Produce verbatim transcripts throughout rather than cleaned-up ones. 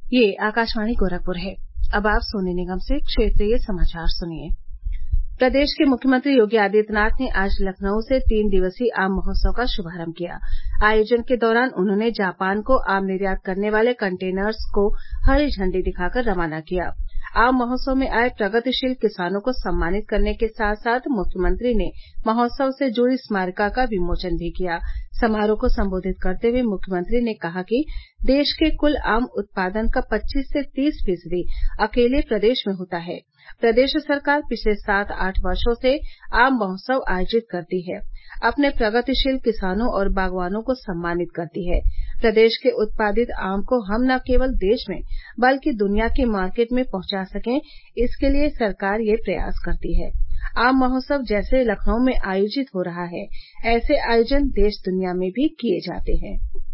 ये आकाशवाणी गोरखपुर है। अब आप सोने निगम से क्षेत्रीय समाचार सुनिए। प्रदेश के मुख्यमंत्री योगी आदित्यनाथ ने आज लखनऊ से तीन दिवसीय आम महोत्सव का शुभारम्भ किया। आयोजन के दौरान उन्होंने जापान को आम निर्यात करने वाले कंटेनर्स को हरी झंडी दिखाकर रवाना किया। आम महोत्सव में आए प्रगतिशील किसानों को सम्मानित करने के साथ साथ मुख्यमंत्री ने महोत्सव से जुड़ी स्मारिका का विमोचन भी किया। समारोह को संबोधित करते हुए मुख्यमंत्री ने कहा कि देश के कुल आम उत्पादन का पच्चीस से तीस फीसदी अकेले प्रदेश में होता है। प्रदेश सरकार पिछले सात आठ वर्षो से आम महोत्सव आयोजित करती है, अपने प्रगतिशील किसानों और बागवानों को सम्मानित करती है। प्रदेश के उत्पादित आम को हम न केवल देश में बल्कि दुनिया की मार्केट में पहुंचा सकें, इसके लिए सरकार ये प्रयास करती है। आम महोत्सव जैसे लखनऊ में आयोजित हो रहा है, ऐसे आयोजन देश दुनिया में भी किए जाते हैं।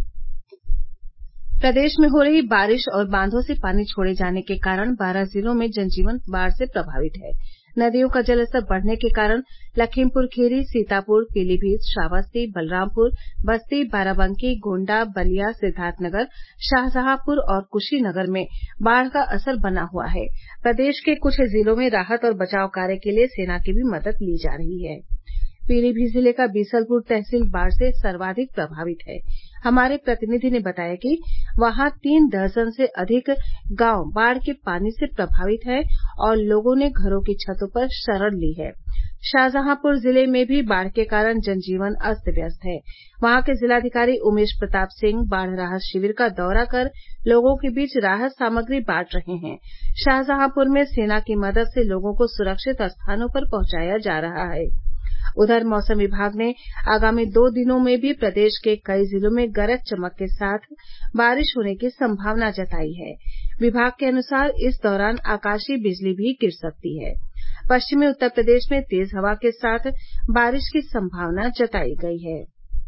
प्रदेश में हो रही बारिश और बांधों से पानी छोड़े जाने के कारण बारह जिलों में जनजीवन बाढ़ से प्रभावित है। नदियों का जलस्तर बढ़ने के कारण लखीमपुर खीरी, सीतापुर, पीलीभीत, श्रावस्ती, बलरामपुर, बस्ती, बाराबंकी, गोण्डा, बलिया, सिद्धार्थनगर, शाहजहांपुर और कुशीनगर में बाढ़ का असर बना हुआ है। प्रदेश के कुछ जिलों में राहत और बचाव कार्य के लिए सेना की भी मदद ली जा रही है। पीलीभीत जिले का बीसलपुर तहसील बाढ़ से सर्वाधिक प्रभावित है। हमारे प्रतिनिधि ने बताया कि वहां तीन दर्जन से अधिक गांव बाढ़ के पानी से प्रभावित है और लोगों ने घरों की छतों पर शरण ली है। शाहजहांपुर जिले में भी बाढ़ के कारण जनजीवन अस्त व्यस्त है। वहां के जिलाधिकारी उमेश प्रताप सिंह बाढ़ राहत शिविर का दौरा कर लोगों के बीच राहत सामग्री बांट रहे हैं। शाहजहांपुर में सेना की मदद से लोगों को सुरक्षित स्थानों पर पहुंचाया जा रहा है। उधर मौसम विभाग ने आगामी दो दिनों में भी प्रदेश के कई जिलों में गरज चमक के साथ बारिश होने की संभावना जताई है। विभाग के अनुसार इस दौरान आकाशीय बिजली भी गिर सकती है। पश्चिमी उत्तर प्रदेश में तेज हवा के साथ बारिश की संभावना जताई गई है।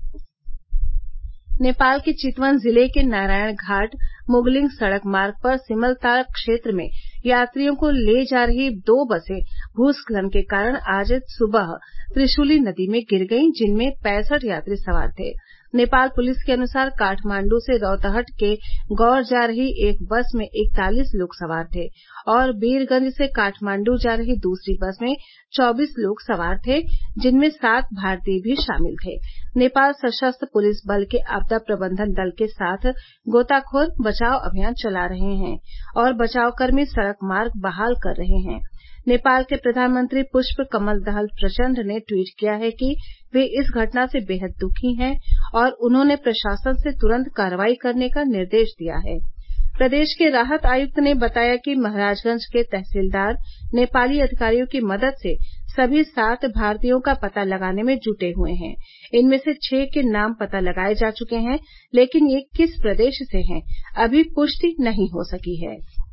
नेपाल के चितवन जिले के नारायण घाट मुगलिंग सड़क मार्ग पर सिमलताल क्षेत्र में यात्रियों को ले जा रही दो बसें भूस्खलन के कारण आज सुबह त्रिशूली नदी में गिर गईं, जिनमें पैंसठ यात्री सवार थे। नेपाल पुलिस के अनुसार काठमांडू से रौतहट के गौर जा रही एक बस में इकतालीस लोग सवार थे और वीरगंज से काठमांडू जा रही दूसरी बस में चौबीस लोग सवार थे, जिनमें सात भारतीय भी शामिल थे। नेपाल सशस्त्र पुलिस बल के आपदा प्रबंधन दल के साथ गोताखोर बचाव अभियान चला रहे हैं और बचावकर्मी सड़क मार्ग बहाल कर रहे हैं। नेपाल के प्रधानमंत्री पुष्प कमल दहल प्रचंड ने ट्वीट किया है कि वे इस घटना से बेहद दुखी हैं और उन्होंने प्रशासन से तुरंत कार्रवाई करने का निर्देश दिया है। प्रदेश के राहत आयुक्त ने बताया कि महाराजगंज के तहसीलदार नेपाली अधिकारियों की मदद से सभी सात भारतीयों का पता लगाने में जुटे हुए हैं। इनमें से छह के नाम पता लगाए जा चुके हैं, लेकिन ये किस प्रदेश से हैं, अभी पुष्टि नहीं हो सकी है।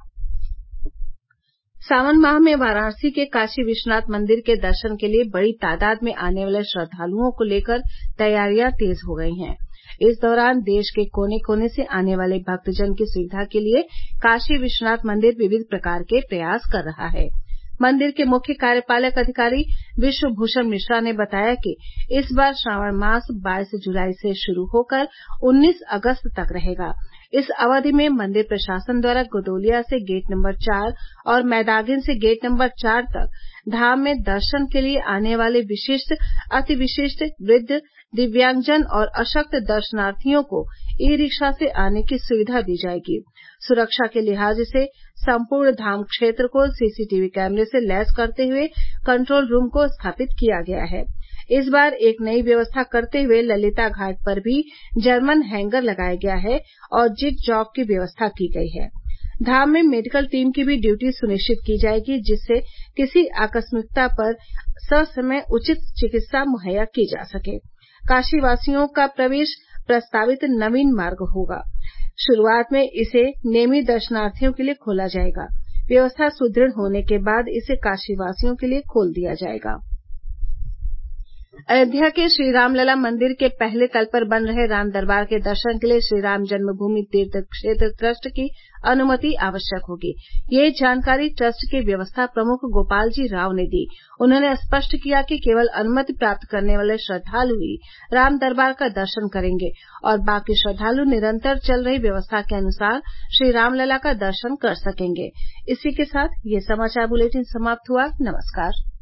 सावन माह में वाराणसी के काशी विश्वनाथ मंदिर के दर्शन के लिए बड़ी तादाद में आने वाले श्रद्धालुओं को लेकर तैयारियां तेज हो गई हैं। इस दौरान देश के कोने कोने से आने वाले भक्तजन की सुविधा के लिए काशी विश्वनाथ मंदिर विविध प्रकार के प्रयास कर रहा है। मंदिर के मुख्य कार्यपालक अधिकारी विश्वभूषण मिश्रा ने बताया कि इस बार श्रावण मास बाईस जुलाई से शुरू होकर उन्नीस अगस्त तक रहेगा। इस अवधि में मंदिर प्रशासन द्वारा गोदोलिया से गेट नंबर चार और मैदागिन से गेट नंबर चार तक धाम में दर्शन के लिए आने वाले विशिष्ट, अति विशिष्ट, वृद्ध, दिव्यांगजन और अशक्त दर्शनार्थियों को ई रिक्शा से आने की सुविधा दी जाएगी। सुरक्षा के लिहाज से संपूर्ण धाम क्षेत्र को सीसीटीवी कैमरे से लैस करते हुए कंट्रोल रूम को स्थापित किया गया है। इस बार एक नई व्यवस्था करते हुए ललिता घाट पर भी जर्मन हैंगर लगाया गया है और जिग जॉग की व्यवस्था की गई है। धाम में मेडिकल टीम की भी ड्यूटी सुनिश्चित की जाएगी, जिससे किसी आकस्मिकता पर ससमय उचित चिकित्सा मुहैया की जा सके। काशीवासियों का प्रवेश प्रस्तावित नवीन मार्ग होगा। शुरुआत में इसे नेमी दर्शनार्थियों के लिए खोला जाएगा। व्यवस्था सुदृढ़ होने के बाद इसे काशीवासियों के लिए खोल दिया जाएगा। अयोध्या के श्री रामलला मंदिर के पहले तल पर बन रहे राम दरबार के दर्शन के लिए श्रीराम जन्मभूमि तीर्थ क्षेत्र ट्रस्ट की अनुमति आवश्यक होगी। ये जानकारी ट्रस्ट के व्यवस्था प्रमुख गोपाल जी राव ने दी। उन्होंने स्पष्ट किया कि केवल अनुमति प्राप्त करने वाले श्रद्वालु ही राम दरबार का दर्शन करेंगे और बाकी श्रद्वालु निरंतर चल रही व्यवस्था के अनुसार श्री रामलला का दर्शन कर सकेंगे। इसी के साथ ये समाचार बुलेटिन समाप्त हुआ। नमस्कार।